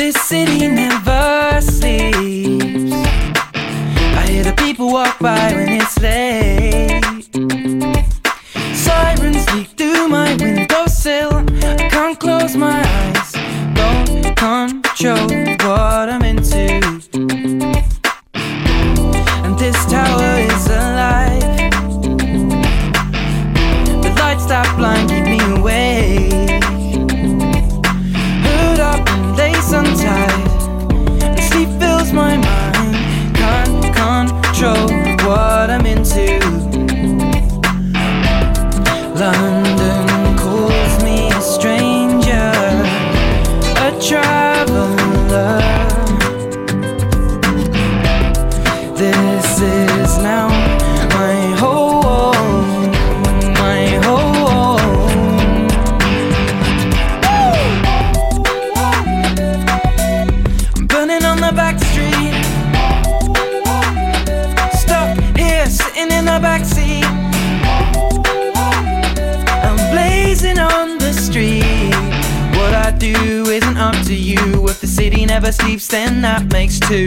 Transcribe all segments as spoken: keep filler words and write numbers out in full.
This city never sleeps. I hear the people walk by when it's late. Sirens leak through my windowsill. I can't close my eyes, don't control what I'm into. And this tower is alive. The lights that blind keep me awake. Hood up and lace untied, and sleep fills my mind. Can't control what I'm into. London calls me a stranger, a traveler. This is now my home, my home. I'm burning on the back street, stuck here sitting in the backseat. I'm blazing on the street. What I do isn't up to you. If the city never sleeps, then that makes two.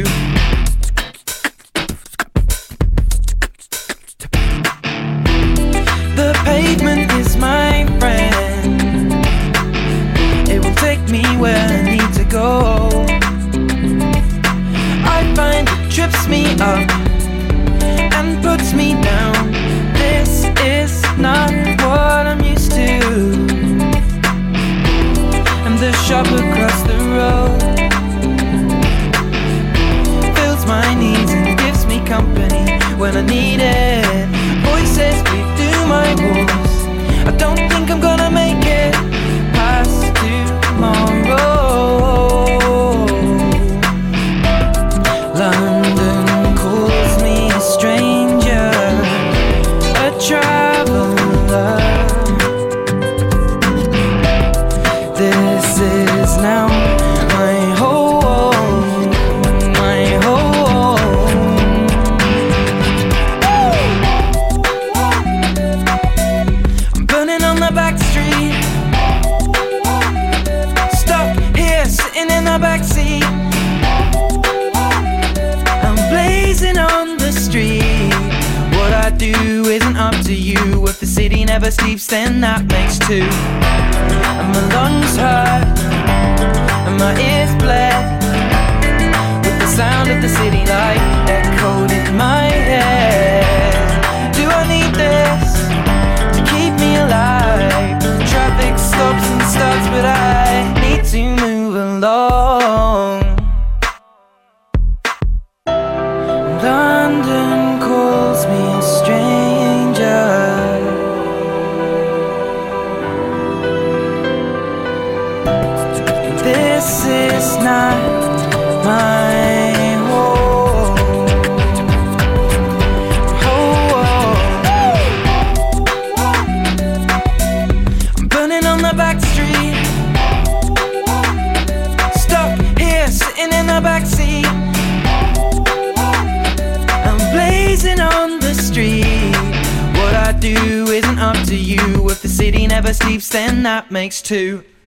The pavement is my friend. It will take me where I need to go. I find it trips me up and puts me down. This is not what I'm used to. And the shop across the road fills my needs and gives me company when I need it. Voices breathe through my walls. I don't think I'm gonna make it past tomorrow. London calls me a stranger, a traveler. This is now my home, my home. I'm burning on the back street, stuck here sitting in the backseat. I'm blazing on the street. What I do isn't up to you. If the city never sleeps, then that makes two. And my lungs hurt, and my ears bled, with the sound of the city light echoed in my head. Do I need this to keep me alive? Traffic stops and starts, but I need to move along. London calls me a stranger. This is not my home. I'm burning on the back street, stuck here sitting in the backseat. I'm blazing on the street. What I do isn't up to you. If the city never sleeps, then that makes two.